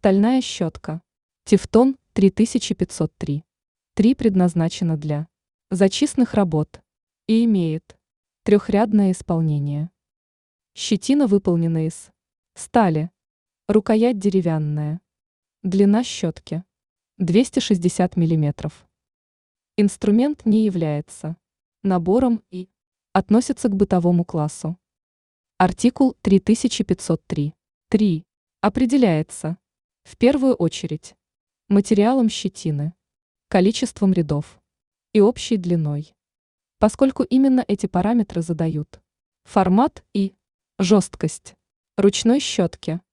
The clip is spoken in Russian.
Стальная щетка. Тефтон 3503. 3 предназначена для зачистных работ и имеет трехрядное исполнение. Щетина выполнена из стали. Рукоять деревянная. Длина щетки 260 миллиметров. Инструмент не является набором и относится к бытовому классу. Артикул 3503. 3. Определяется в первую очередь материалом щетины, количеством рядов и общей длиной, поскольку именно эти параметры задают формат и жесткость ручной щетки.